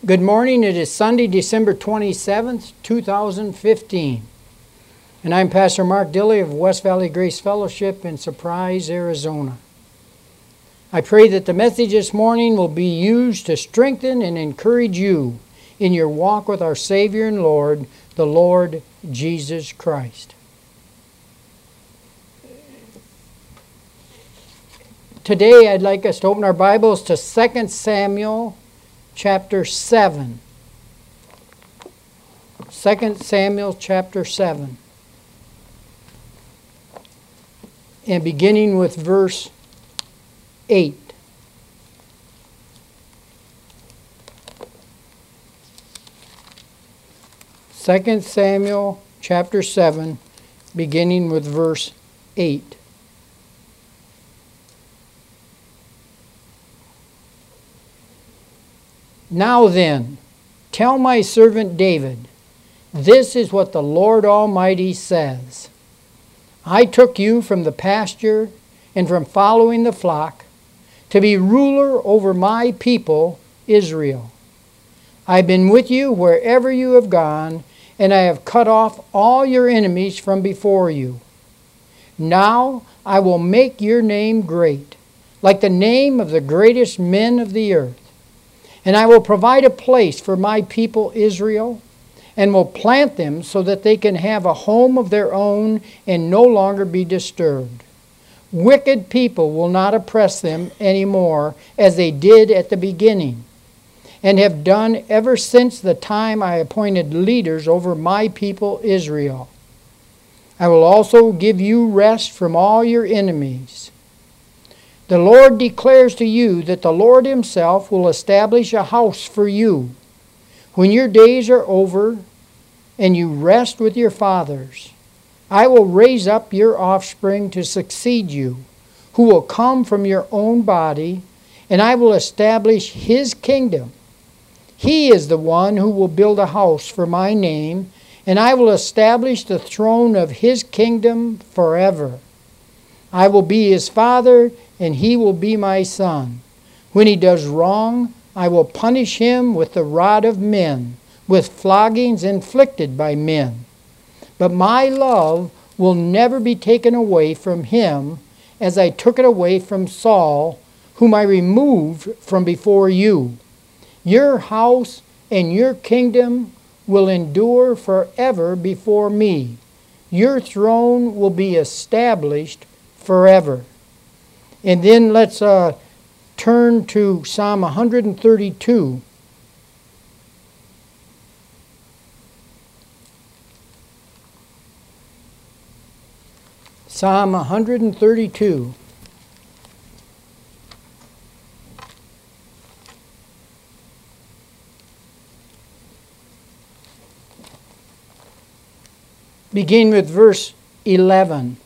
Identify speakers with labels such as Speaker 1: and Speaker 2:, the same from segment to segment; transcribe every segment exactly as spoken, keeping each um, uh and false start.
Speaker 1: Good morning. It is Sunday, December twenty-seventh, two thousand fifteen. And I'm Pastor Mark Dilley of West Valley Grace Fellowship in Surprise, Arizona. I pray that the message this morning will be used to strengthen and encourage you in your walk with our Savior and Lord, the Lord Jesus Christ. Today I'd like us to open our Bibles to Second Samuel chapter seven. Second Samuel chapter seven. And beginning with verse eight. Second Samuel chapter seven, beginning with verse eight. Now then, tell my servant David, this is what the Lord Almighty says. I took you from the pasture and from following the flock to be ruler over my people, Israel. I've been with you wherever you have gone, and I have cut off all your enemies from before you. Now I will make your name great, like the name of the greatest men of the earth. And I will provide a place for my people Israel, and will plant them so that they can have a home of their own and no longer be disturbed. Wicked people will not oppress them anymore as they did at the beginning, and have done ever since the time I appointed leaders over my people Israel. I will also give you rest from all your enemies. The Lord declares to you that the Lord himself will establish a house for you. When your days are over and you rest with your fathers, I will raise up your offspring to succeed you, who will come from your own body, and I will establish his kingdom. He is the one who will build a house for my name, and I will establish the throne of his kingdom forever. I will be his father, and he will be my son. When he does wrong, I will punish him with the rod of men, with floggings inflicted by men. But my love will never be taken away from him, as I took it away from Saul, whom I removed from before you. Your house and your kingdom will endure forever before me. Your throne will be established forever. And then let's uh, turn to Psalm one thirty-two. Psalm one thirty-two. Begin with verse eleven.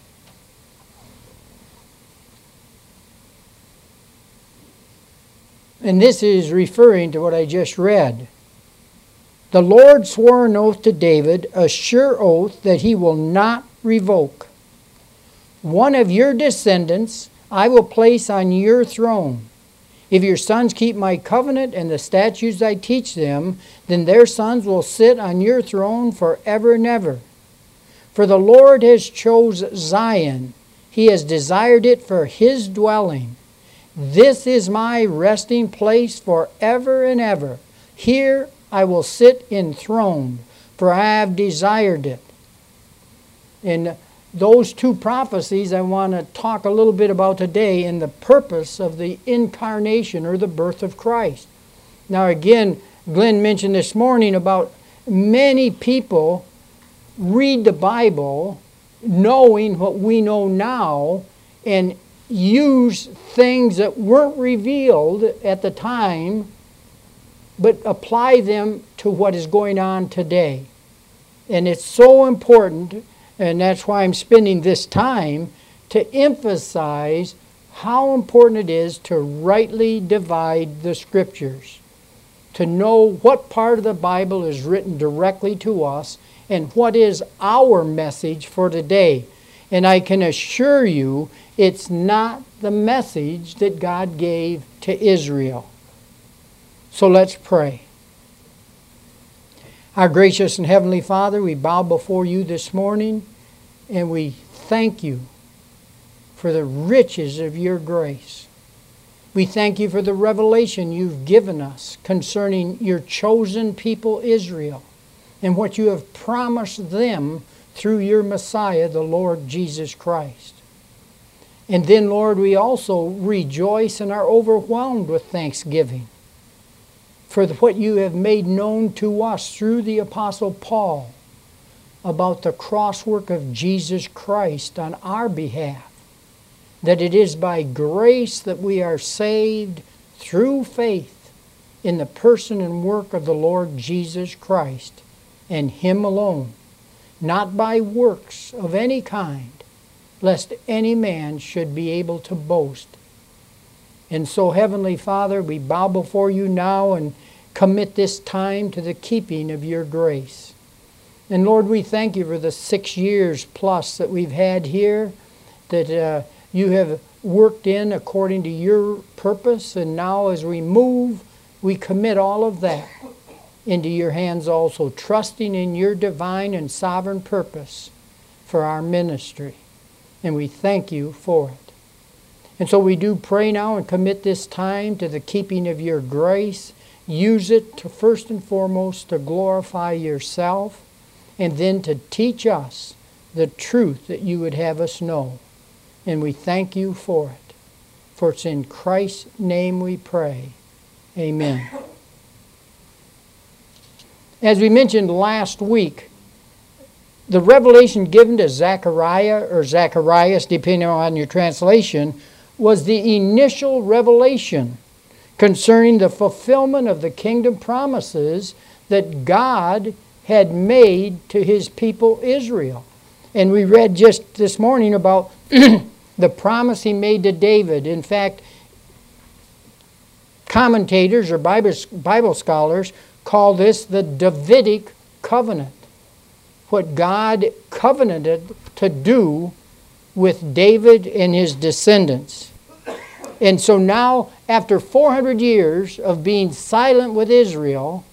Speaker 1: And this is referring to what I just read. The Lord swore an oath to David, a sure oath that he will not revoke. One of your descendants I will place on your throne. If your sons keep my covenant and the statutes I teach them, then their sons will sit on your throne forever and ever. For the Lord has chose Zion. He has desired it for his dwelling. This is my resting place forever and ever. Here I will sit enthroned, for I have desired it. And those two prophecies I want to talk a little bit about today in the purpose of the incarnation or the birth of Christ. Now again, Glenn mentioned this morning about many people read the Bible knowing what we know now and use things that weren't revealed at the time, but apply them to what is going on today. And it's so important, and that's why I'm spending this time to emphasize how important it is to rightly divide the Scriptures, to know what part of the Bible is written directly to us and what is our message for today. And I can assure you, it's not the message that God gave to Israel. So let's pray. Our gracious and heavenly Father, we bow before you this morning and we thank you for the riches of your grace. We thank you for the revelation you've given us concerning your chosen people Israel and what you have promised them through your Messiah, the Lord Jesus Christ. And then, Lord, we also rejoice and are overwhelmed with thanksgiving for what you have made known to us through the Apostle Paul about the crosswork of Jesus Christ on our behalf, that it is by grace that we are saved through faith in the person and work of the Lord Jesus Christ and Him alone, not by works of any kind, lest any man should be able to boast. And so, Heavenly Father, we bow before you now and commit this time to the keeping of your grace. And Lord, we thank you for the six years plus that we've had here, that uh, you have worked in according to your purpose. And now as we move, we commit all of that into your hands also, trusting in your divine and sovereign purpose for our ministry. And we thank you for it. And so we do pray now and commit this time to the keeping of your grace. Use it to first and foremost to glorify yourself, and then to teach us the truth that you would have us know. And we thank you for it. For it's in Christ's name we pray. Amen. As we mentioned last week, the revelation given to Zechariah, or Zacharias, depending on your translation, was the initial revelation concerning the fulfillment of the kingdom promises that God had made to His people Israel. And we read just this morning about the promise He made to David. In fact, commentators or Bible, Bible scholars call this the Davidic covenant. What God covenanted to do with David and his descendants. And so now, after four hundred years of being silent with Israel,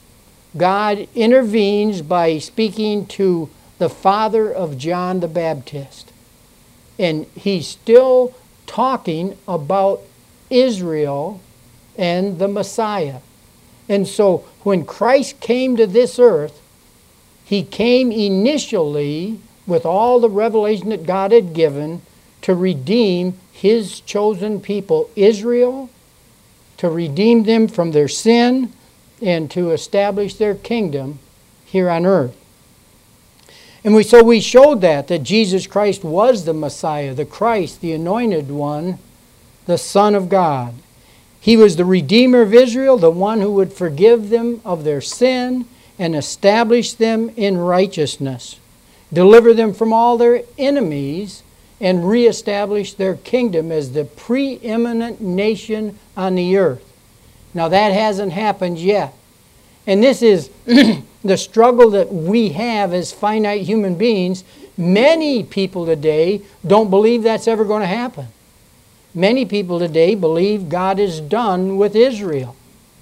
Speaker 1: God intervenes by speaking to the father of John the Baptist. And He's still talking about Israel and the Messiah. And so when Christ came to this earth, He came initially with all the revelation that God had given to redeem His chosen people, Israel, to redeem them from their sin and to establish their kingdom here on earth. And we so we showed that, that Jesus Christ was the Messiah, the Christ, the anointed one, the Son of God. He was the Redeemer of Israel, the one who would forgive them of their sin and establish them in righteousness, deliver them from all their enemies, and reestablish their kingdom as the preeminent nation on the earth. Now that hasn't happened yet. And this is the struggle that we have as finite human beings. Many people today don't believe that's ever going to happen. Many people today believe God is done with Israel.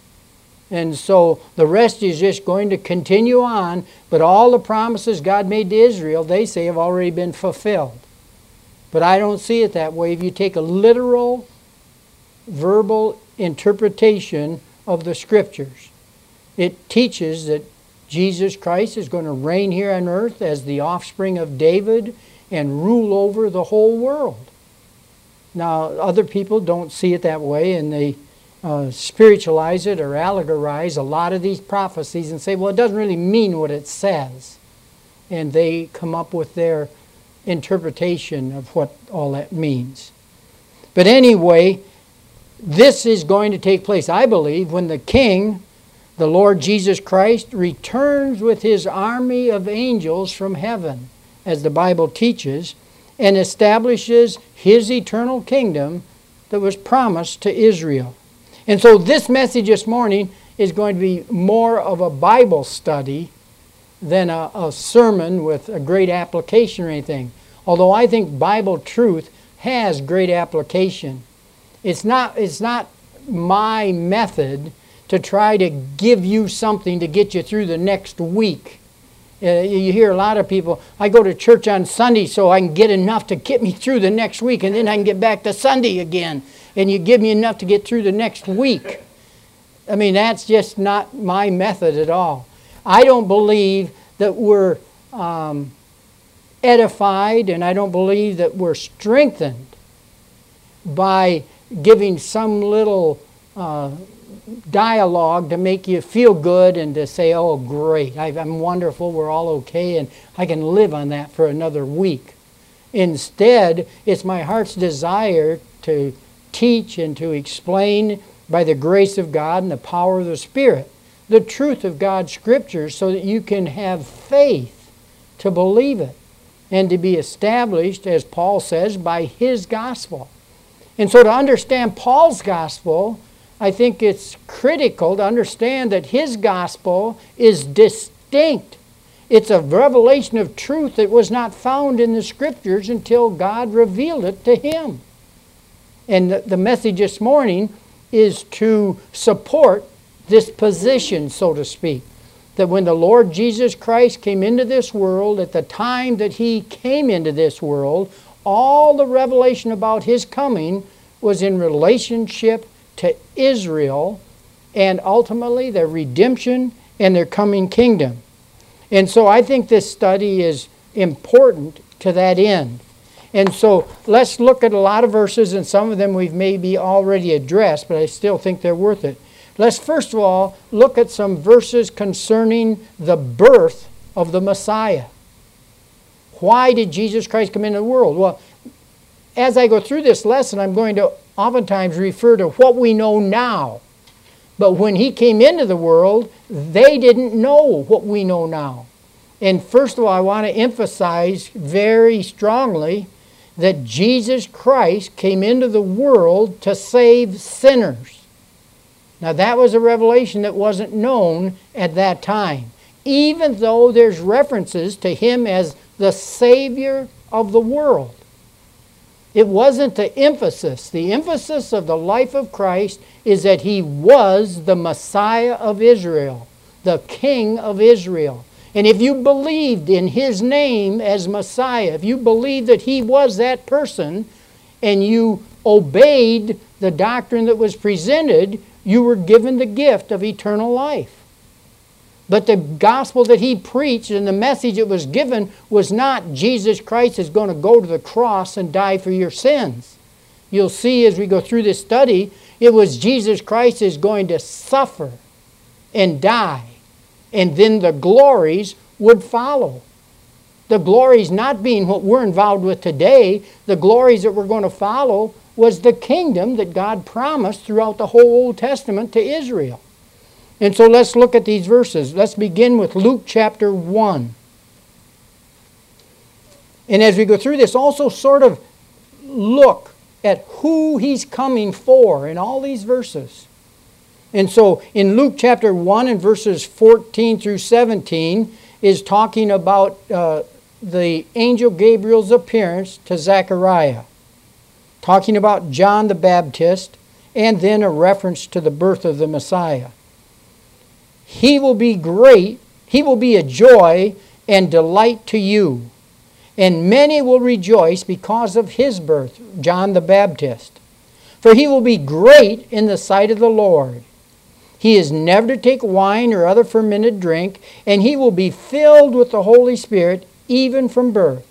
Speaker 1: And so the rest is just going to continue on, but all the promises God made to Israel, they say, have already been fulfilled. But I don't see it that way. If you take a literal, verbal interpretation of the Scriptures, it teaches that Jesus Christ is going to reign here on earth as the offspring of David and rule over the whole world. Now, other people don't see it that way, and they uh, spiritualize it or allegorize a lot of these prophecies and say, well, it doesn't really mean what it says. And they come up with their interpretation of what all that means. But anyway, this is going to take place, I believe, when the King, the Lord Jesus Christ, returns with His army of angels from heaven, as the Bible teaches, and establishes His eternal kingdom that was promised to Israel. And so this message this morning is going to be more of a Bible study than a, a sermon with a great application or anything. Although I think Bible truth has great application. It's not, it's not my method to try to give you something to get you through the next week. Uh, you hear a lot of people, I go to church on Sunday so I can get enough to get me through the next week, and then I can get back to Sunday again. And you give me enough to get through the next week. I mean, that's just not my method at all. I don't believe that we're um, edified, and I don't believe that we're strengthened by giving some little uh, dialogue to make you feel good and to say, oh, great, I'm wonderful, we're all okay, and I can live on that for another week. Instead, it's my heart's desire to teach and to explain by the grace of God and the power of the Spirit the truth of God's Scriptures so that you can have faith to believe it and to be established, as Paul says, by His gospel. And so to understand Paul's gospel, I think it's critical to understand that his gospel is distinct. It's a revelation of truth that was not found in the Scriptures until God revealed it to him. And the, the message this morning is to support this position, so to speak, that when the Lord Jesus Christ came into this world, at the time that He came into this world, all the revelation about His coming was in relationship to Israel and ultimately their redemption and their coming kingdom. And so I think this study is important to that end. And so let's look at a lot of verses, and some of them we've maybe already addressed, but I still think they're worth it. Let's first of all look at some verses concerning the birth of the Messiah. Why did Jesus Christ come into the world? Well, as I go through this lesson, I'm going to oftentimes refer to what we know now. But when He came into the world, they didn't know what we know now. And first of all, I want to emphasize very strongly that Jesus Christ came into the world to save sinners. Now that was a revelation that wasn't known at that time, even though there's references to Him as the Savior of the world. It wasn't the emphasis. The emphasis of the life of Christ is that He was the Messiah of Israel, the King of Israel. And if you believed in His name as Messiah, if you believed that He was that person, and you obeyed the doctrine that was presented, you were given the gift of eternal life. But the gospel that He preached and the message that was given was not Jesus Christ is going to go to the cross and die for your sins. You'll see as we go through this study, it was Jesus Christ is going to suffer and die, and then the glories would follow. The glories not being what we're involved with today, the glories that we're going to follow was the kingdom that God promised throughout the whole Old Testament to Israel. And so let's look at these verses. Let's begin with Luke chapter one. And as we go through this, also sort of look at who He's coming for in all these verses. And so in Luke chapter one and verses fourteen through seventeen is talking about uh, the angel Gabriel's appearance to Zechariah, talking about John the Baptist, and then a reference to the birth of the Messiah. He will be great, He will be a joy and delight to you, and many will rejoice because of His birth, John the Baptist. For he will be great in the sight of the Lord. He is never to take wine or other fermented drink, and he will be filled with the Holy Spirit even from birth.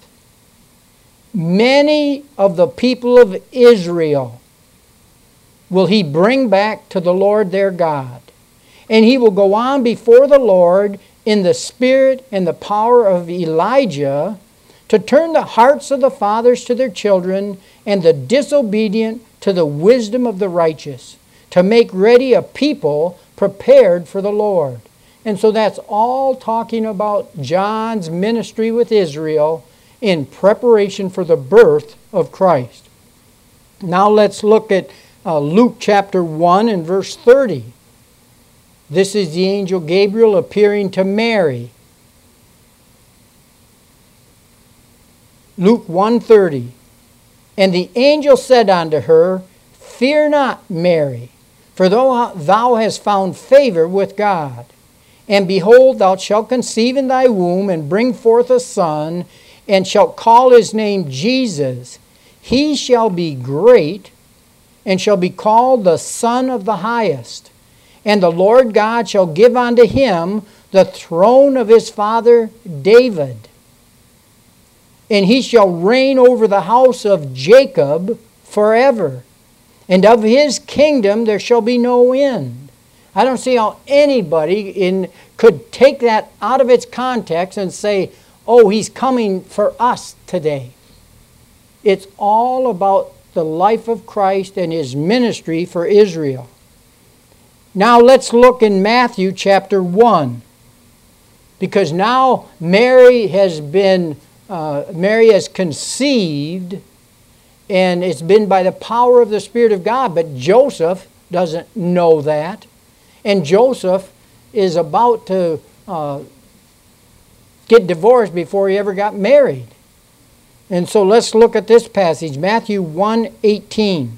Speaker 1: Many of the people of Israel will He bring back to the Lord their God. And he will go on before the Lord in the spirit and the power of Elijah to turn the hearts of the fathers to their children and the disobedient to the wisdom of the righteous, to make ready a people prepared for the Lord. And so that's all talking about John's ministry with Israel in preparation for the birth of Christ. Now let's look at uh, Luke chapter one and verse thirty. This is the angel Gabriel appearing to Mary. Luke one thirty. And the angel said unto her, Fear not, Mary, For thou, thou hast found favor with God. And behold, thou shalt conceive in thy womb, and bring forth a son, and shalt call his name Jesus. He shall be great, and shall be called the Son of the Highest. And the Lord God shall give unto him the throne of his father David. And he shall reign over the house of Jacob forever. And of his kingdom there shall be no end. I don't see how anybody in could take that out of its context and say, oh, he's coming for us today. It's all about the life of Christ and his ministry for Israel. Now let's look in Matthew chapter one. Because now Mary has been, uh, Mary has conceived, and it's been by the power of the Spirit of God. But Joseph doesn't know that. And Joseph is about to uh, get divorced before he ever got married. And so let's look at this passage, Matthew one eighteen.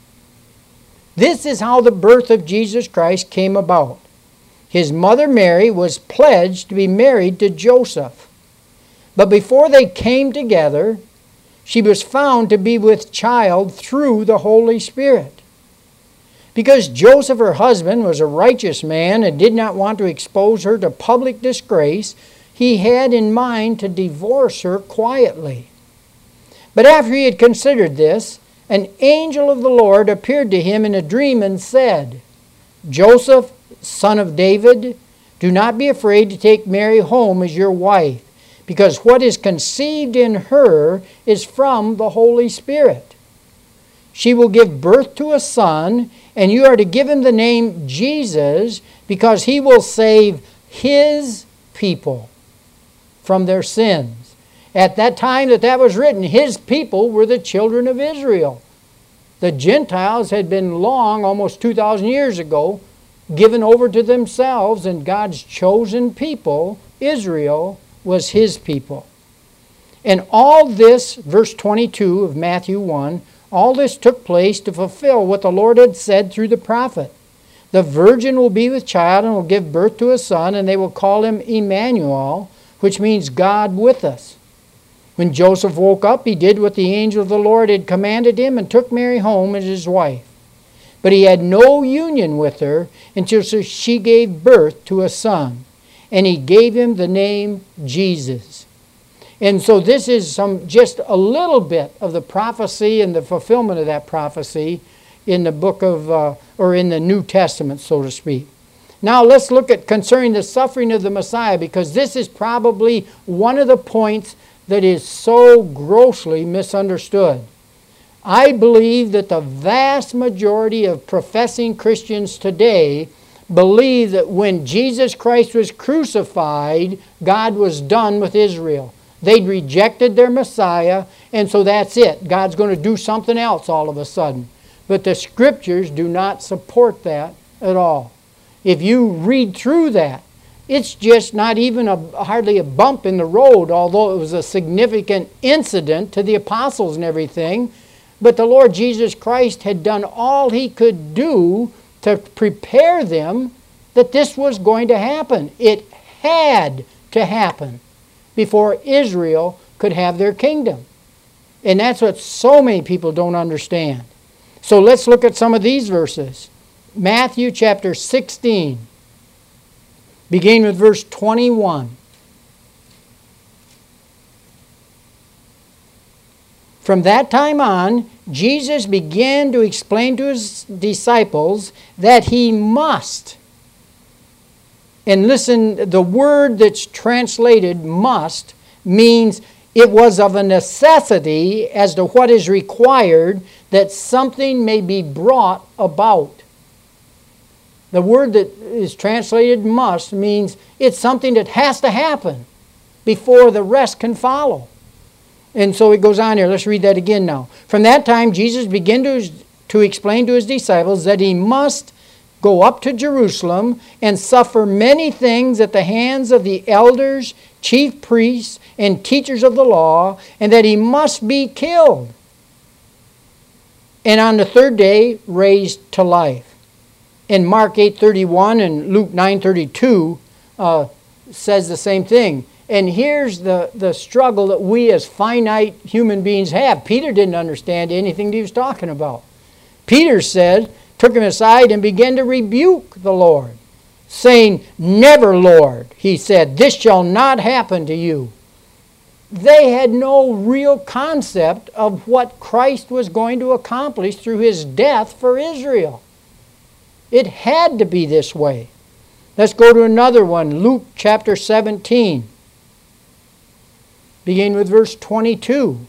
Speaker 1: This is how the birth of Jesus Christ came about. His mother Mary was pledged to be married to Joseph. But before they came together, she was found to be with child through the Holy Spirit. Because Joseph, her husband, was a righteous man and did not want to expose her to public disgrace, he had in mind to divorce her quietly. But after he had considered this, an angel of the Lord appeared to him in a dream and said, Joseph, son of David, do not be afraid to take Mary home as your wife, because what is conceived in her is from the Holy Spirit. She will give birth to a son, and you are to give him the name Jesus, because he will save his people from their sins. At that time that that was written, his people were the children of Israel. The Gentiles had been long, almost two thousand years ago, given over to themselves, and God's chosen people, Israel, was his people. And all this, verse twenty-two of Matthew one, all this took place to fulfill what the Lord had said through the prophet. The virgin will be with child and will give birth to a son, and they will call him Emmanuel, which means God with us. When Joseph woke up, he did what the angel of the Lord had commanded him and took Mary home as his wife. But he had no union with her until she gave birth to a son, and he gave him the name Jesus. And so this is some just a little bit of the prophecy and the fulfillment of that prophecy in the book of, uh, or in the New Testament, so to speak. Now let's look at concerning the suffering of the Messiah, because this is probably one of the points that is so grossly misunderstood. I believe that the vast majority of professing Christians today believe that when Jesus Christ was crucified, God was done with Israel. They'd rejected their Messiah, and so that's it. God's going to do something else all of a sudden. But the Scriptures do not support that at all. If you read through that, it's just not even a, hardly a bump in the road, although it was a significant incident to the apostles and everything. But the Lord Jesus Christ had done all he could do to prepare them that this was going to happen. It had to happen before Israel could have their kingdom. And that's what so many people don't understand. So let's look at some of these verses. Matthew chapter sixteen. Begin with verse twenty-one. From that time on, Jesus began to explain to his disciples that he must. And listen, the word that's translated must means it was of a necessity as to what is required that something may be brought about. The word that is translated must means it's something that has to happen before the rest can follow. And so it goes on here. Let's read that again now. From that time, Jesus began to, to explain to his disciples that he must go up to Jerusalem and suffer many things at the hands of the elders, chief priests, and teachers of the law, and that he must be killed, and on the third day raised to life. And Mark eight thirty-one and Luke nine thirty-two uh, says the same thing. And here's the, the struggle that we as finite human beings have. Peter didn't understand anything that he was talking about. Peter said, took him aside and began to rebuke the Lord, saying, "Never, Lord," he said, "this shall not happen to you." They had no real concept of what Christ was going to accomplish through his death for Israel. It had to be this way. Let's go to another one, Luke chapter seventeen. Begin with verse twenty-two.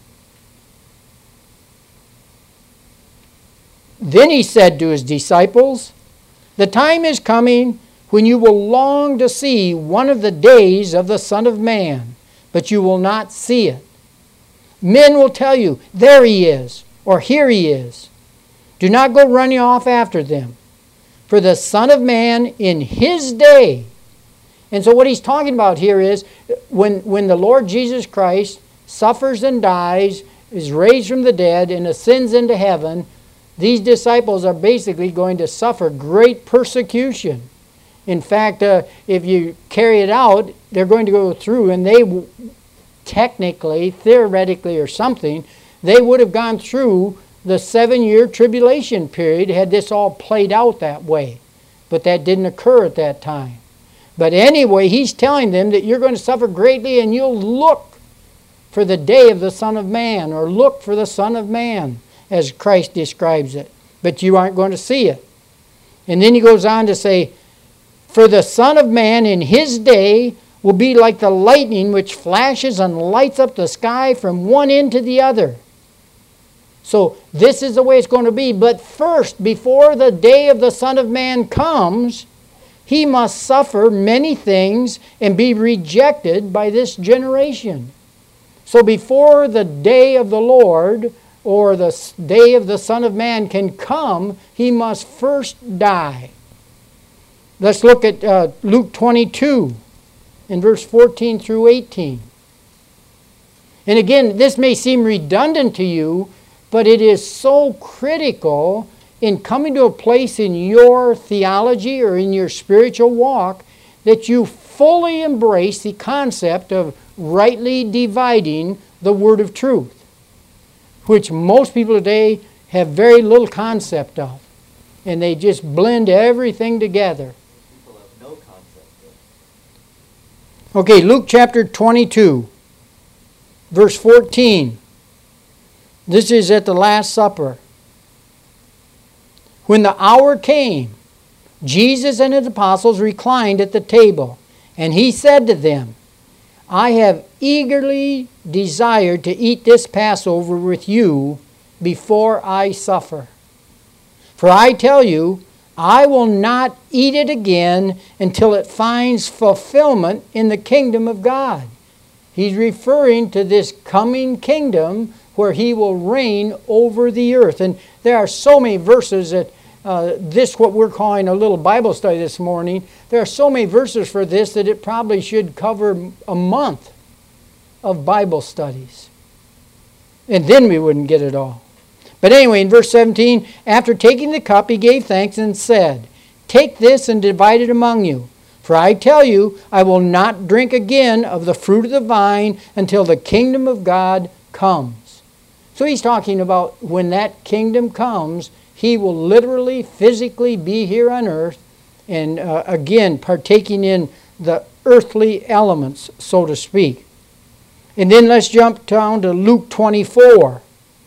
Speaker 1: Then he said to his disciples, "The time is coming when you will long to see one of the days of the Son of Man, but you will not see it. Men will tell you, 'There he is,' or 'Here he is.' Do not go running off after them. For the Son of Man in his day." And so what he's talking about here is when, when the Lord Jesus Christ suffers and dies, is raised from the dead, and ascends into heaven, these disciples are basically going to suffer great persecution. In fact, uh, if you carry it out, they're going to go through, and they technically, theoretically or something, they would have gone through the seven-year tribulation period had this all played out that way. But that didn't occur at that time. But anyway, he's telling them that you're going to suffer greatly, and you'll look for the day of the Son of Man, or look for the Son of Man, as Christ describes it. But you aren't going to see it. And then he goes on to say, "For the Son of Man in his day will be like the lightning which flashes and lights up the sky from one end to the other." So this is the way it's going to be. But first, before the day of the Son of Man comes, he must suffer many things and be rejected by this generation. So before the day of the Lord, or the day of the Son of Man can come, he must first die. Let's look at uh, Luke twenty-two in verse fourteen through eighteen. And again, this may seem redundant to you, but it is so critical in coming to a place in your theology or in your spiritual walk that you fully embrace the concept of rightly dividing the word of truth, which most people today have very little concept of. And they just blend everything together.
Speaker 2: People have no concept of.
Speaker 1: Okay, Luke chapter twenty-two, verse fourteen. This is at the Last Supper. When the hour came, Jesus and his apostles reclined at the table, and he said to them, "I have eagerly desired to eat this Passover with you before I suffer. For I tell you, I will not eat it again until it finds fulfillment in the kingdom of God." He's referring to this coming kingdom where he will reign over the earth. And there are so many verses that uh, this, what we're calling a little Bible study this morning, there are so many verses for this that it probably should cover a month of Bible studies. And then we wouldn't get it all. But anyway, in verse seventeen, after taking the cup, he gave thanks and said, "Take this and divide it among you. For I tell you, I will not drink again of the fruit of the vine until the kingdom of God comes." So he's talking about when that kingdom comes, he will literally, physically be here on earth, and uh, again, partaking in the earthly elements, so to speak. And then let's jump down to Luke twenty-four.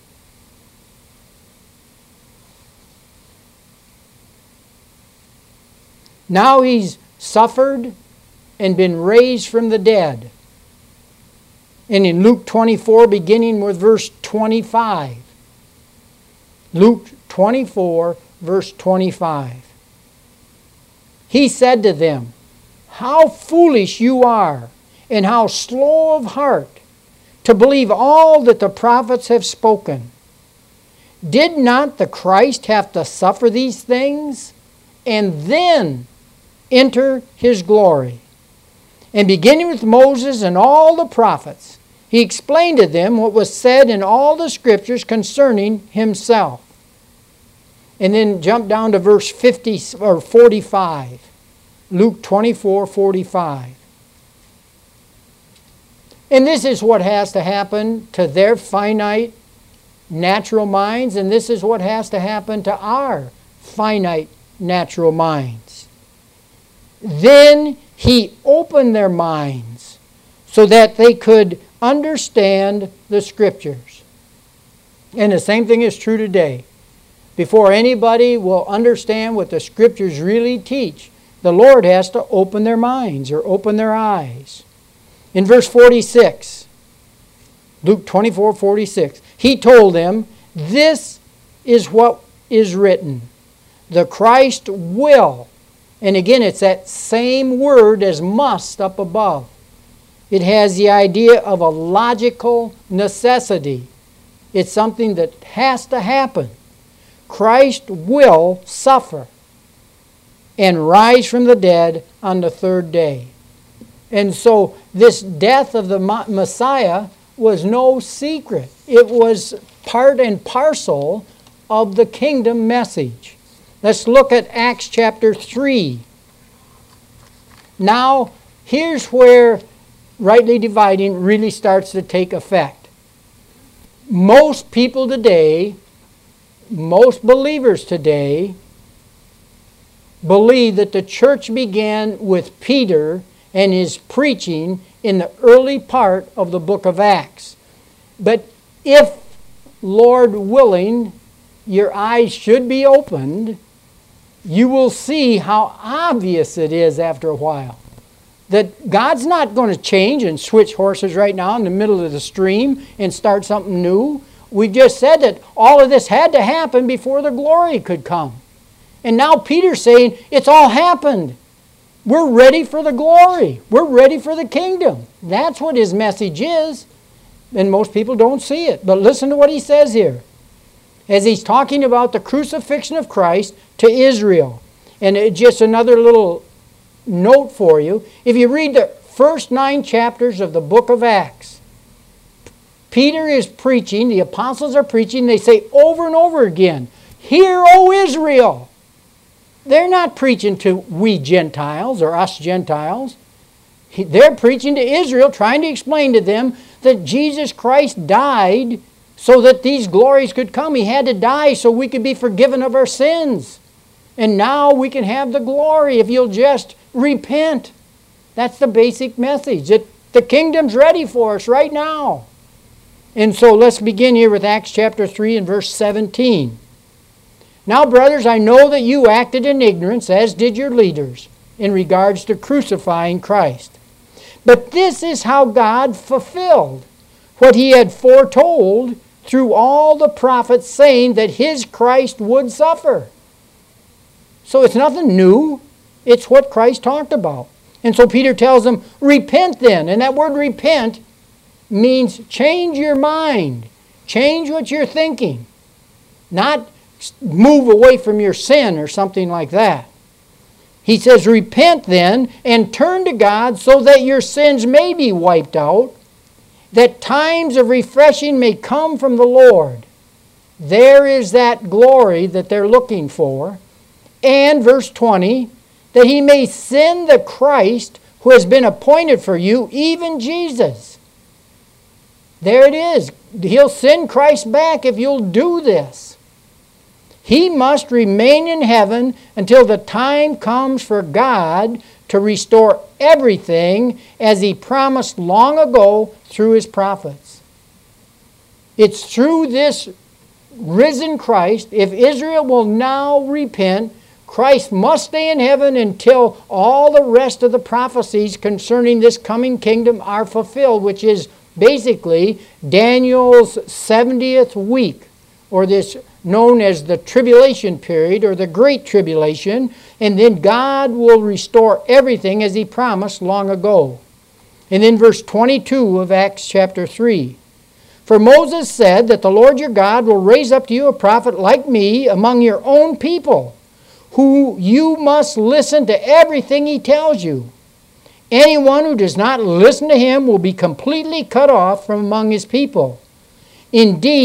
Speaker 1: Now he's suffered and been raised from the dead. And in Luke twenty-four, beginning with verse twenty-five. Luke twenty-four, verse twenty-five. He said to them, "How foolish you are, and how slow of heart, to believe all that the prophets have spoken. Did not the Christ have to suffer these things, and then enter his glory?" And beginning with Moses and all the prophets, he explained to them what was said in all the scriptures concerning himself. And then jump down to verse fifty or forty-five. Luke twenty-four, forty-five. And this is what has to happen to their finite natural minds, and this is what has to happen to our finite natural minds. Then he opened their minds so that they could understand the Scriptures. And the same thing is true today. Before anybody will understand what the Scriptures really teach, the Lord has to open their minds or open their eyes. In verse forty-six, Luke twenty-four, forty-six, he told them, this is what is written. The Christ will. And again, it's that same word as must up above. It has the idea of a logical necessity. It's something that has to happen. Christ will suffer and rise from the dead on the third day. And so this death of the Messiah was no secret. It was part and parcel of the kingdom message. Let's look at Acts chapter three. Now, here's where rightly dividing really starts to take effect. Most people today, most believers today, believe that the church began with Peter and his preaching in the early part of the book of Acts. But if, Lord willing, your eyes should be opened, you will see how obvious it is after a while that God's not going to change and switch horses right now in the middle of the stream and start something new. We just said that all of this had to happen before the glory could come. And now Peter's saying it's all happened. We're ready for the glory. We're ready for the kingdom. That's what his message is. And most people don't see it. But listen to what he says here. As he's talking about the crucifixion of Christ to Israel. And it, just another little note for you. If you read the first nine chapters of the book of Acts, Peter is preaching, the apostles are preaching, they say over and over again, "Hear, O Israel." They're not preaching to we Gentiles or us Gentiles. They're preaching to Israel, trying to explain to them that Jesus Christ died so that these glories could come. He had to die so we could be forgiven of our sins. And now we can have the glory if you'll just repent. That's the basic message. That the kingdom's ready for us right now. And so let's begin here with Acts chapter three and verse seventeen. Now, brothers, I know that you acted in ignorance, as did your leaders, in regards to crucifying Christ. But this is how God fulfilled what he had foretold through all the prophets, saying that his Christ would suffer. So it's nothing new. It's what Christ talked about. And so Peter tells them, repent then. And that word repent means change your mind. Change what you're thinking. Not move away from your sin or something like that. He says, repent then and turn to God so that your sins may be wiped out, that times of refreshing may come from the Lord. There is that glory that they're looking for. And verse twenty, that he may send the Christ who has been appointed for you, even Jesus. There it is. He'll send Christ back if you'll do this. He must remain in heaven until the time comes for God to restore everything as he promised long ago through his prophets. It's through this risen Christ, if Israel will now repent, Christ must stay in heaven until all the rest of the prophecies concerning this coming kingdom are fulfilled, which is basically Daniel's seventieth week, or this known as the tribulation period or the great tribulation, and then God will restore everything as he promised long ago. And in verse twenty-two of Acts chapter three, for Moses said that the Lord your God will raise up to you a prophet like me among your own people, who you must listen to everything he tells you. Anyone who does not listen to him will be completely cut off from among his people. Indeed,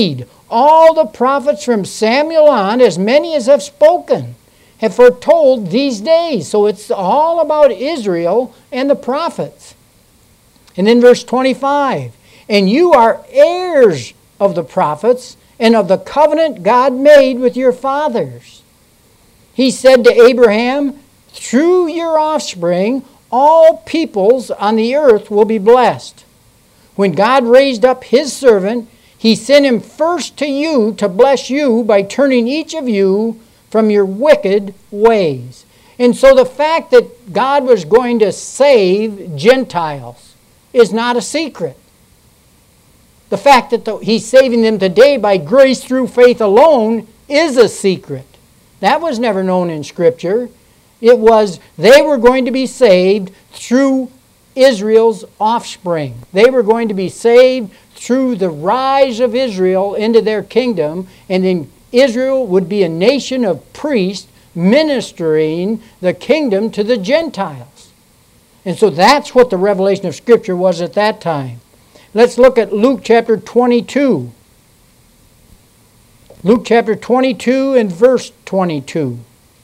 Speaker 1: all the prophets from Samuel on, as many as have spoken, have foretold these days. So it's all about Israel and the prophets. And then verse twenty-five, and you are heirs of the prophets and of the covenant God made with your fathers. He said to Abraham, through your offspring, all peoples on the earth will be blessed. When God raised up his servant, he sent him first to you to bless you by turning each of you from your wicked ways. And so the fact that God was going to save Gentiles is not a secret. The fact that the, he's saving them today by grace through faith alone is a secret. That was never known in Scripture. It was they were going to be saved through Israel's offspring. They were going to be saved through the rise of Israel into their kingdom, and then Israel would be a nation of priests ministering the kingdom to the Gentiles. And so that's what the revelation of Scripture was at that time. Let's look at Luke chapter twenty-two. Luke chapter twenty-two and verse twenty-two.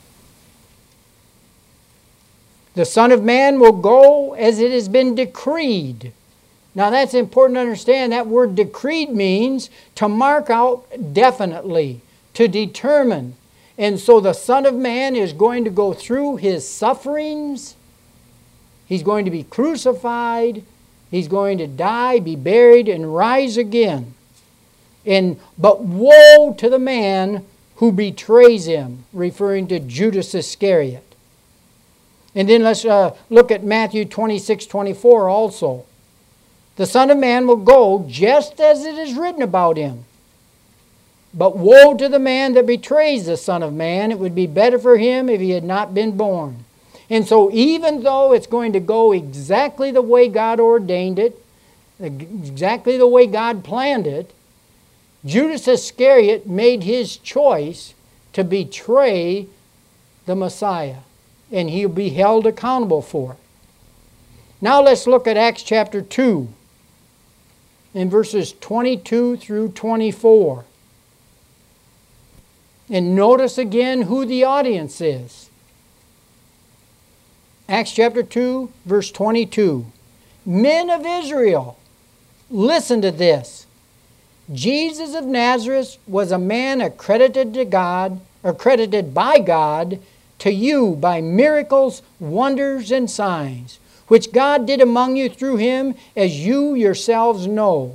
Speaker 1: The Son of Man will go as it has been decreed. Now that's important to understand. That word decreed means to mark out definitely, to determine. And so the Son of Man is going to go through his sufferings. He's going to be crucified. He's going to die, be buried, and rise again. And but woe to the man who betrays him, referring to Judas Iscariot. And then let's uh, look at Matthew twenty-six twenty-four also. The Son of Man will go just as it is written about him. But woe to the man that betrays the Son of Man. It would be better for him if he had not been born. And so even though it's going to go exactly the way God ordained it, exactly the way God planned it, Judas Iscariot made his choice to betray the Messiah. And he'll be held accountable for it. Now let's look at Acts chapter two, in verses twenty-two through twenty-four. And notice again who the audience is. Acts chapter two, verse twenty-two. Men of Israel, listen to this. Jesus of Nazareth was a man accredited to God, accredited by God, to you by miracles, wonders, and signs, which God did among you through him, as you yourselves know.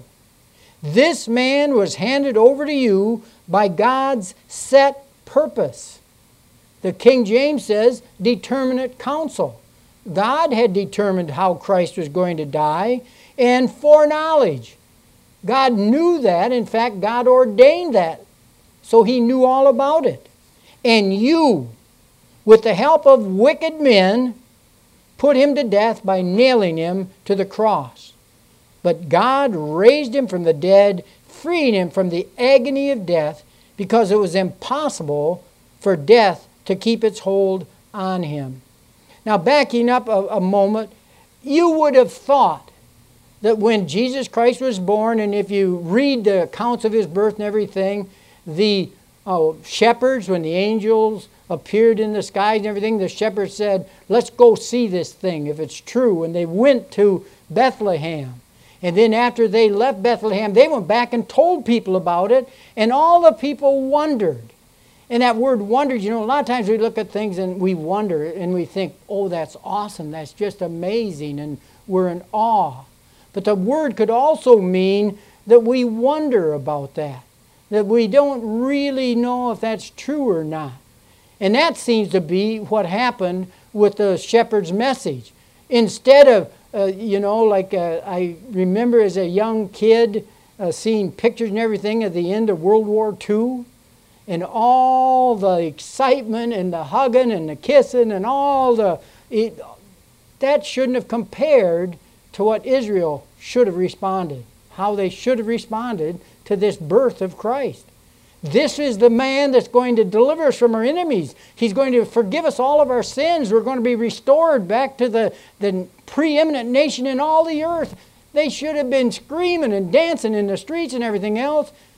Speaker 1: This man was handed over to you by God's set purpose. The King James says, determinate counsel. God had determined how Christ was going to die, and foreknowledge. God knew that. In fact, God ordained that. So he knew all about it. And you, with the help of wicked men, put him to death by nailing him to the cross. But God raised him from the dead, freeing him from the agony of death, because it was impossible for death to keep its hold on him. Now, backing up a, a moment, you would have thought that when Jesus Christ was born, and if you read the accounts of his birth and everything, the oh, shepherds, when the angels appeared in the skies and everything, the shepherds said, let's go see this thing if it's true. And they went to Bethlehem. And then after they left Bethlehem, they went back and told people about it, and all the people wondered. And that word wondered, you know, a lot of times we look at things and we wonder and we think, oh, that's awesome, that's just amazing, and we're in awe. But the word could also mean that we wonder about that, that we don't really know if that's true or not. And that seems to be what happened with the shepherd's message. Instead of, uh, you know, like uh, I remember as a young kid uh, seeing pictures and everything at the end of World War Two, and all the excitement and the hugging and the kissing and all the... It, that shouldn't have compared to what Israel should have responded, how they should have responded to this birth of Christ. This is the man that's going to deliver us from our enemies. He's going to forgive us all of our sins. We're going to be restored back to the, the preeminent nation in all the earth. They should have been screaming and dancing in the streets and everything else.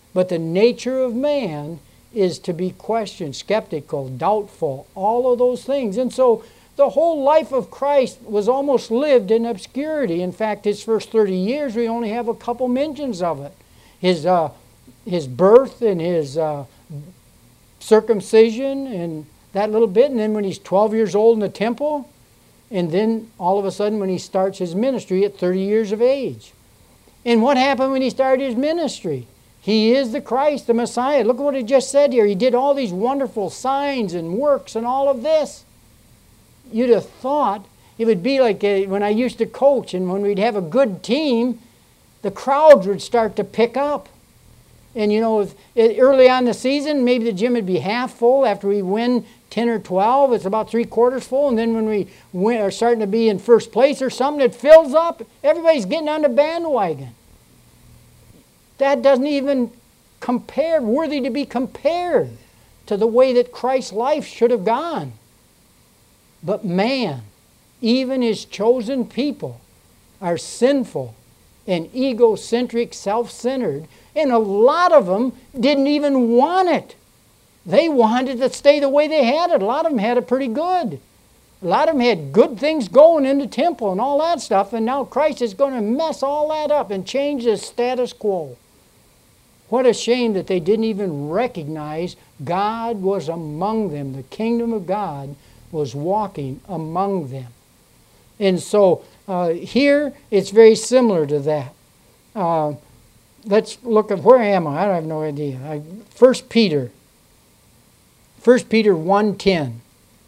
Speaker 1: But the nature of man is to be questioned, skeptical, doubtful, all of those things. And so the whole life of Christ was almost lived in obscurity. In fact, his first thirty years, we only have a couple mentions of it. His, uh, his birth and his uh, circumcision and that little bit. And then when he's twelve years old in the temple, and then all of a sudden when he starts his ministry at thirty years of age. And what happened when he started his ministry? He is the Christ, the Messiah. Look at what he just said here. He did all these wonderful signs and works and all of this. You'd have thought it would be like uh, when I used to coach, and when we'd have a good team, the crowds would start to pick up. And you know, if, it, early on in the season, maybe the gym would be half full. After we win ten or twelve, it's about three quarters full. And then when we win, are starting to be in first place or something, it fills up. Everybody's getting on the bandwagon. That doesn't even compare, worthy to be compared to the way that Christ's life should have gone. But man, even his chosen people, are sinful and egocentric, self-centered, and a lot of them didn't even want it. They wanted to stay the way they had it. A lot of them had it pretty good. A lot of them had good things going in the temple and all that stuff, and now Christ is going to mess all that up and change the status quo. What a shame that they didn't even recognize God was among them. The kingdom of God was walking among them. And so uh, here it's very similar to that. Uh, let's look at, where am I? I have no idea. I, First Peter. First Peter one ten.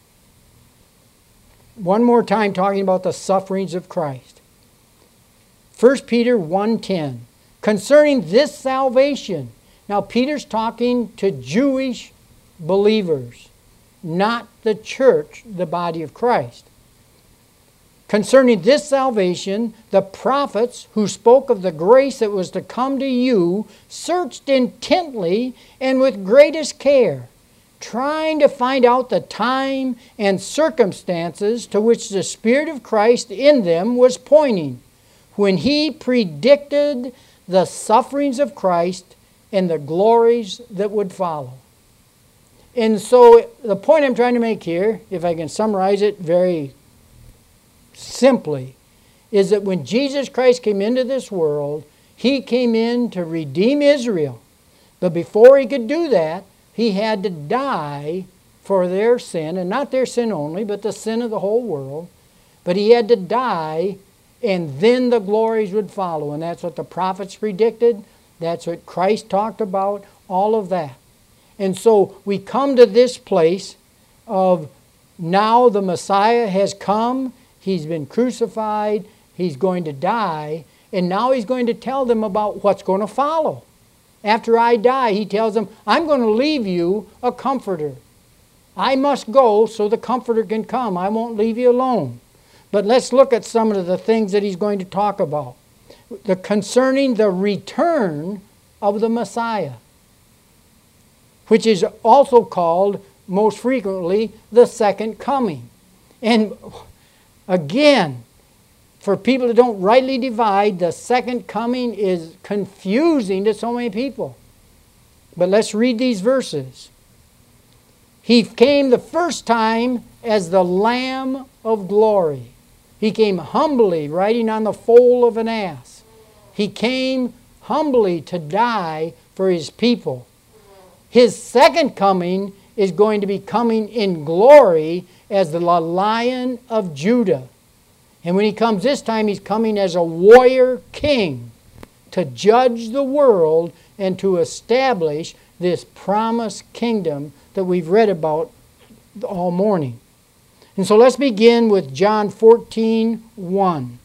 Speaker 1: One more time talking about the sufferings of Christ. First Peter one ten. Concerning this salvation. Now Peter's talking to Jewish believers, not the church, the body of Christ. Concerning this salvation, the prophets who spoke of the grace that was to come to you searched intently and with greatest care, trying to find out the time and circumstances to which the Spirit of Christ in them was pointing, when he predicted the sufferings of Christ and the glories that would follow. And so the point I'm trying to make here, if I can summarize it very simply, is that when Jesus Christ came into this world, he came in to redeem Israel. But before he could do that, he had to die for their sin, and not their sin only, but the sin of the whole world. But he had to die, and then the glories would follow. And that's what the prophets predicted. That's what Christ talked about, all of that. And so we come to this place of now the Messiah has come. He's been crucified. He's going to die. And now he's going to tell them about what's going to follow. After I die, he tells them, I'm going to leave you a comforter. I must go so the comforter can come. I won't leave you alone. But let's look at some of the things that he's going to talk about. The, concerning the return of the Messiah, which is also called most frequently the second coming. And again, for people that don't rightly divide, the second coming is confusing to so many people. But let's read these verses. He came the first time as the Lamb of glory. He came humbly, riding on the foal of an ass. He came humbly to die for his people. His second coming is going to be coming in glory as the Lion of Judah. And when he comes this time, he's coming as a warrior king to judge the world and to establish this promised kingdom that we've read about all morning. And so let's begin with John fourteen one.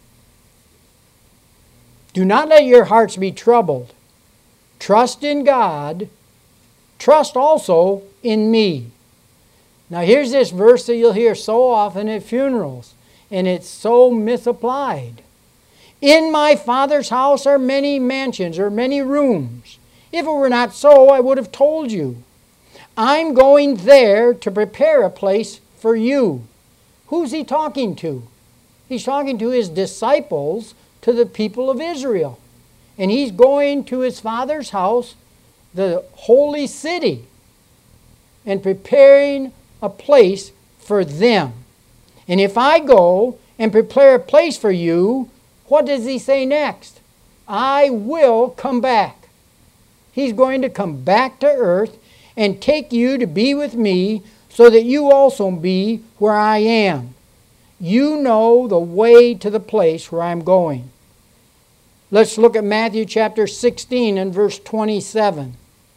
Speaker 1: Do not let your hearts be troubled. Trust in God. Trust also in me. Now here's this verse that you'll hear so often at funerals, and it's so misapplied. In my Father's house are many mansions, or many rooms. If it were not so, I would have told you. I'm going there to prepare a place for you. Who's he talking to? He's talking to his disciples, to the people of Israel. And he's going to his Father's house, the holy city, and preparing a place for them. And if I go and prepare a place for you, what does he say next? I will come back. He's going to come back to earth and take you to be with me so that you also be where I am. You know the way to the place where I'm going. Let's look at Matthew chapter sixteen and verse twenty-seven.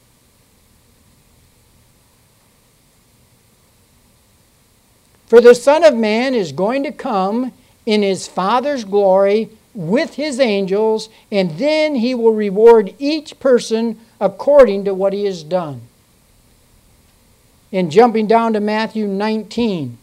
Speaker 1: For the Son of Man is going to come in his Father's glory with his angels, and then he will reward each person according to what he has done. And jumping down to Matthew nineteen,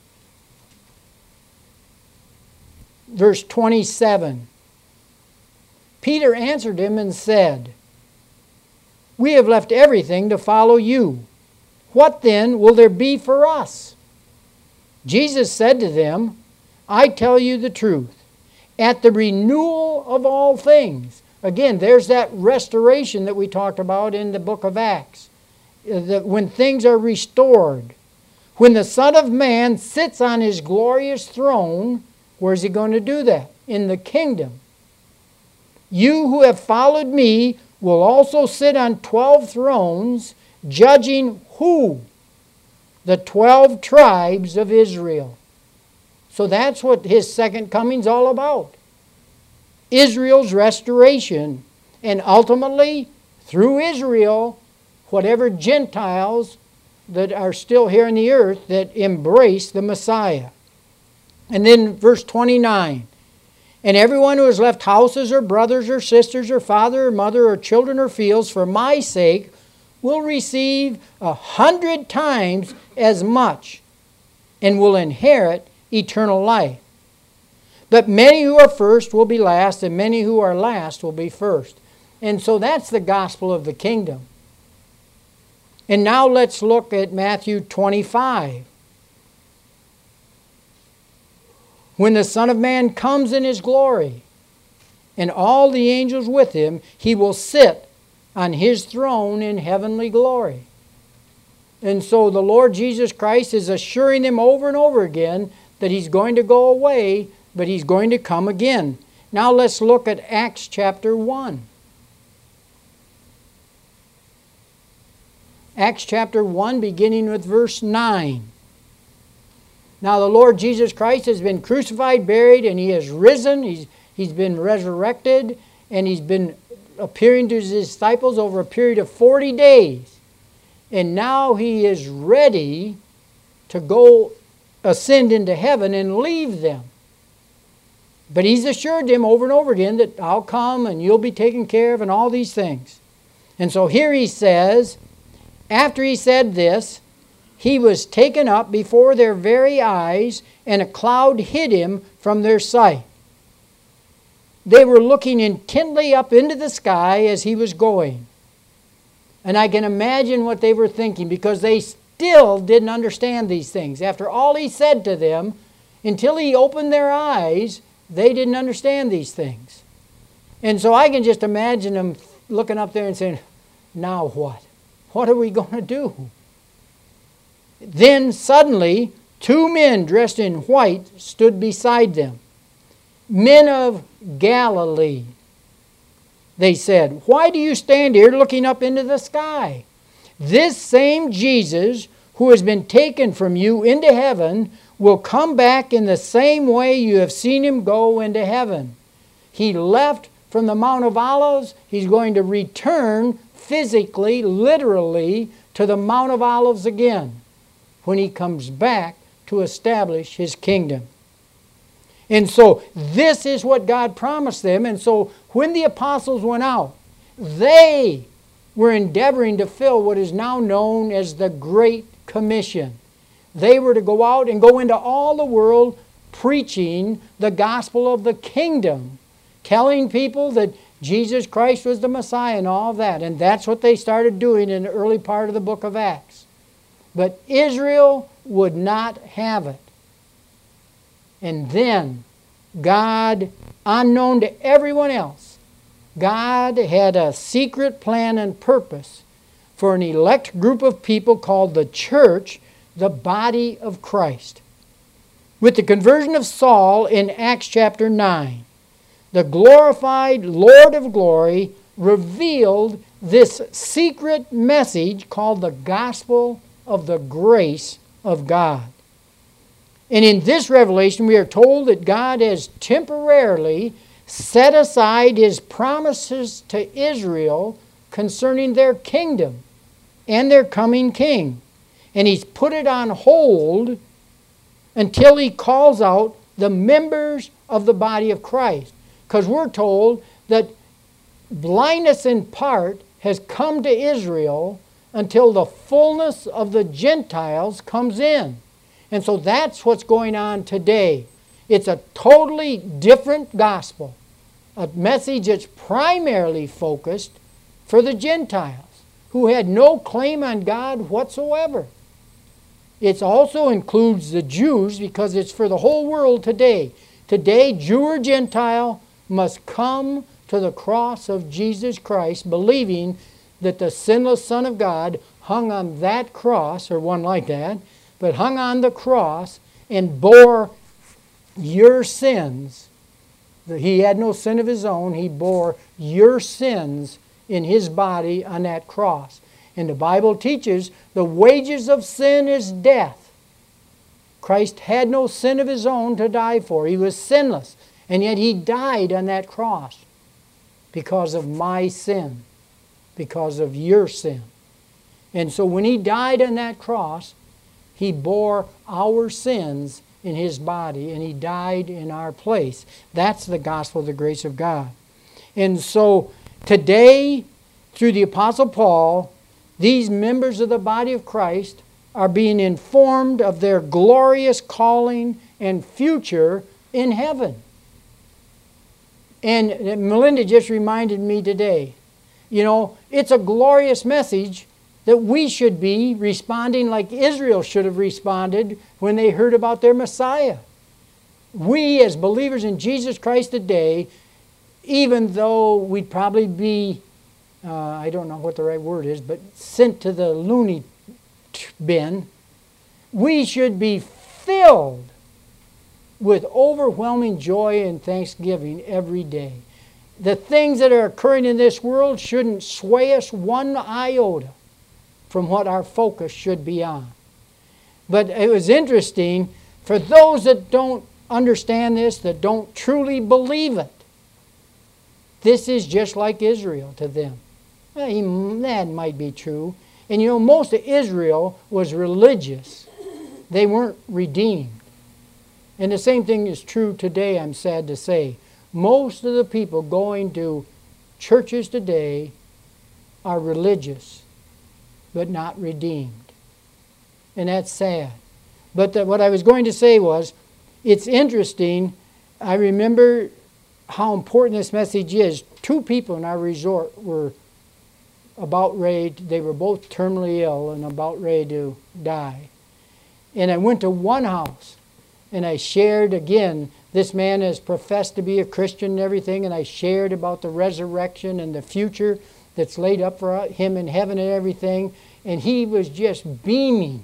Speaker 1: verse twenty-seven. Peter answered him and said, We have left everything to follow you. What then will there be for us? Jesus said to them, I tell you the truth. At the renewal of all things. Again, there's that restoration that we talked about in the book of Acts. That when things are restored. When the Son of Man sits on his glorious throne, where's he going to do that? In the kingdom. You who have followed me will also sit on twelve thrones, judging who? The twelve tribes of Israel. So that's what his second coming's all about. Israel's restoration. And ultimately, through Israel, whatever Gentiles that are still here on the earth that embrace the Messiah. And then verse twenty-nine. And everyone who has left houses or brothers or sisters or father or mother or children or fields for my sake will receive a hundred times as much and will inherit eternal life. But many who are first will be last, and many who are last will be first. And so that's the gospel of the kingdom. And now let's look at Matthew twenty-five. When the Son of Man comes in his glory, and all the angels with him, he will sit on his throne in heavenly glory. And so the Lord Jesus Christ is assuring them over and over again that he's going to go away, but he's going to come again. Now let's look at Acts chapter one. Acts chapter one, beginning with verse nine. Now the Lord Jesus Christ has been crucified, buried, and he has risen. He's, he's been resurrected, and he's been appearing to his disciples over a period of forty days. And now he is ready to go ascend into heaven and leave them. But he's assured them over and over again that I'll come and you'll be taken care of and all these things. And so here he says, after he said this, he was taken up before their very eyes, and a cloud hid him from their sight. They were looking intently up into the sky as he was going. And I can imagine what they were thinking, because they still didn't understand these things. After all he said to them, until he opened their eyes, they didn't understand these things. And so I can just imagine them looking up there and saying, now what? What are we going to do? Then suddenly, two men dressed in white stood beside them. Men of Galilee, they said, why do you stand here looking up into the sky? This same Jesus who has been taken from you into heaven will come back in the same way you have seen him go into heaven. He left from the Mount of Olives. He's going to return physically, literally, to the Mount of Olives again when he comes back to establish his kingdom. And so this is what God promised them. And so when the apostles went out, they were endeavoring to fill what is now known as the Great Commission. They were to go out and go into all the world preaching the gospel of the kingdom, telling people that Jesus Christ was the Messiah and all that. And that's what they started doing in the early part of the book of Acts. But Israel would not have it. And then God, unknown to everyone else, God had a secret plan and purpose for an elect group of people called the church, the body of Christ. With the conversion of Saul in Acts chapter nine, the glorified Lord of glory revealed this secret message called the gospel of the grace of God. And in this revelation, we are told that God has temporarily set aside His promises to Israel concerning their kingdom and their coming king. And He's put it on hold until He calls out the members of the body of Christ. Because we're told that blindness in part has come to Israel until the fullness of the Gentiles comes in. And so that's what's going on today. It's a totally different gospel. A message that's primarily focused for the Gentiles who had no claim on God whatsoever. It also includes the Jews because it's for the whole world today. Today, Jew or Gentile must come to the cross of Jesus Christ, believing that the sinless Son of God hung on that cross, or one like that, but hung on the cross and bore your sins. He had no sin of His own. He bore your sins in His body on that cross. And the Bible teaches the wages of sin is death. Christ had no sin of His own to die for. He was sinless. And yet He died on that cross because of my sin, because of your sin. And so when He died on that cross, He bore our sins in His body, and He died in our place. That's the gospel of the grace of God. And so today, through the Apostle Paul, these members of the body of Christ are being informed of their glorious calling and future in heaven. And Melinda just reminded me today, you know, it's a glorious message that we should be responding like Israel should have responded when they heard about their Messiah. We, as believers in Jesus Christ today, even though we'd probably be, uh, I don't know what the right word is, but sent to the loony bin, we should be filled with overwhelming joy and thanksgiving every day. The things that are occurring in this world shouldn't sway us one iota from what our focus should be on. But it was interesting, for those that don't understand this, that don't truly believe it, this is just like Israel to them. Well, that might be true. And you know, most of Israel was religious. They weren't redeemed. And the same thing is true today, I'm sad to say. Most of the people going to churches today are religious, but not redeemed. And that's sad. But the, what I was going to say was, it's interesting. I remember how important this message is. Two people in our resort were about ready, to, they were both terminally ill and about ready to die. And I went to one house, and I shared again, this man has professed to be a Christian and everything, and I shared about the resurrection and the future that's laid up for him in heaven and everything, and he was just beaming.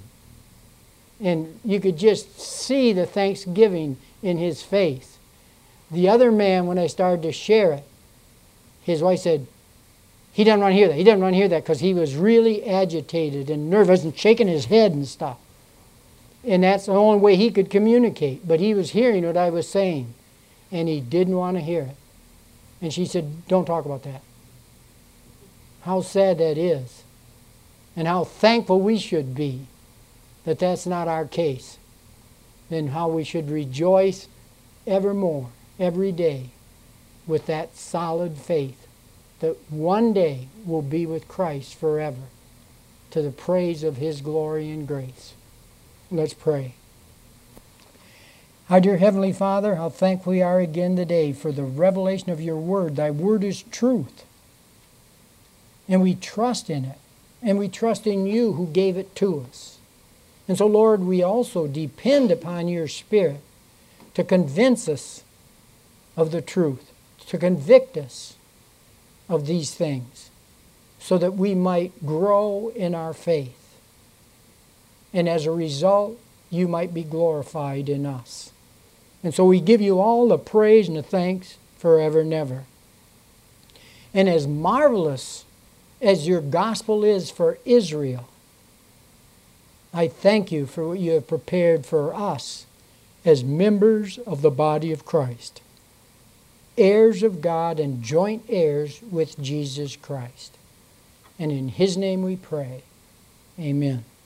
Speaker 1: And you could just see the thanksgiving in his face. The other man, when I started to share it, his wife said, he doesn't want to hear that. He doesn't want to hear that because he was really agitated and nervous and shaking his head and stuff. And that's the only way he could communicate. But he was hearing what I was saying, and he didn't want to hear it. And she said, don't talk about that. How sad that is. And how thankful we should be that that's not our case. And how we should rejoice evermore, every day, with that solid faith that one day we'll be with Christ forever, to the praise of His glory and grace. Let's pray. Our dear Heavenly Father, how thankful we are again today for the revelation of Your Word. Thy Word is truth. And we trust in it. And we trust in You who gave it to us. And so, Lord, we also depend upon Your Spirit to convince us of the truth, to convict us, of these things so that we might grow in our faith. And as a result, you might be glorified in us. And so we give you all the praise and the thanks forever and ever. And as marvelous as your gospel is for Israel, I thank you for what you have prepared for us as members of the body of Christ, heirs of God and joint heirs with Jesus Christ. And in His name we pray. Amen.